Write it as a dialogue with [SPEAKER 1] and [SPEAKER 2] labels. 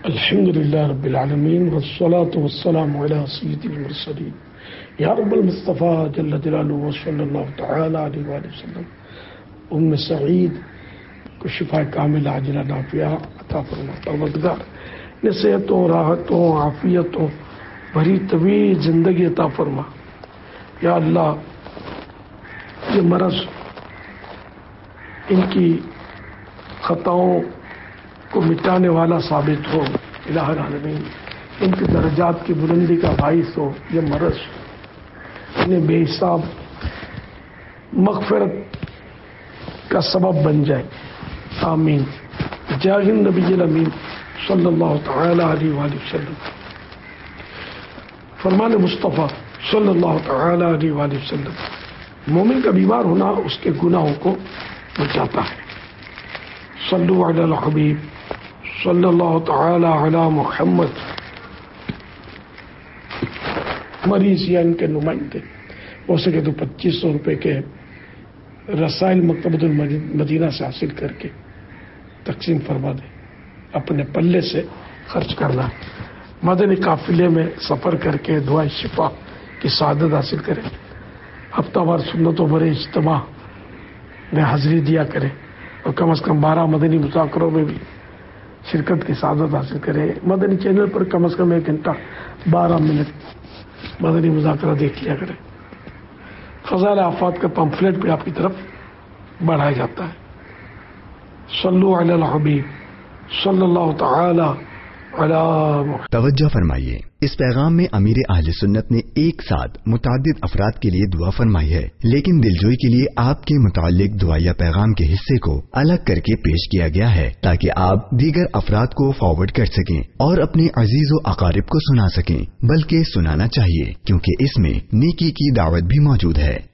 [SPEAKER 1] الحمد لله رب العالمين والصلاة والسلام على سيد المرسلين يا رب المصطفى جل جلاله وصلى الله تعالى عليه وآله وسلم. ام سعید کو شفا کامل عاجلہ نافیہ عطا فرما. پروردگار نے صحتوں راحتوں عافیتوں بھری طویل زندگی عطا فرما. یا اللہ یہ مرض ان کی خطاؤں کو مٹانے والا ثابت ہو. الہ العالمین ان کے درجات کی بلندی کا باعث ہو. یہ مرض انہیں بے حساب مغفرت کا سبب بن جائے. آمین. جاہ النبی الامین صلی اللہ تعالی علیہ وآلہ وسلم. فرمان مصطفیٰ صلی اللہ تعالی علیہ وآلہ وسلم مومن کا بیمار ہونا اس کے گناہوں کو بچاتا ہے. صلو علی الحبیب صلی اللہ تعالی علی محمد. مریض یا ان کے نمائندے ہو سکے تو 2500 روپے کے رسائل مکتبۃ المدینہ سے حاصل کر کے تقسیم فرما دیں. اپنے پلے سے خرچ کرنا. مدنی قافلے میں سفر کر کے دعائے شفا کی سعادت حاصل کریں. ہفتہ وار سنتوں بھرے اجتماع میں حاضری دیا کریں اور کم از کم 12 مدنی مذاکروں میں بھی شرکت کی سعادت حاصل کریں. مدنی چینل پر کم از کم 1 گھنٹہ 12 منٹ مدنی مذاکرہ دیکھ لیا کریں. فضائل آفات کا پمفلیٹ بھی آپ کی طرف بڑھایا جاتا ہے. صلو علی الحبیب صلی اللہ تعالی علی محمد.
[SPEAKER 2] توجہ فرمائیے، اس پیغام میں امیر اہل سنت نے ایک ساتھ متعدد افراد کے لیے دعا فرمائی ہے، لیکن دلجوئی کے لیے آپ کے متعلق دعا یا پیغام کے حصے کو الگ کر کے پیش کیا گیا ہے تاکہ آپ دیگر افراد کو فارورڈ کر سکیں اور اپنے عزیز و اقارب کو سنا سکیں. بلکہ سنانا چاہیے کیونکہ اس میں نیکی کی دعوت بھی موجود ہے.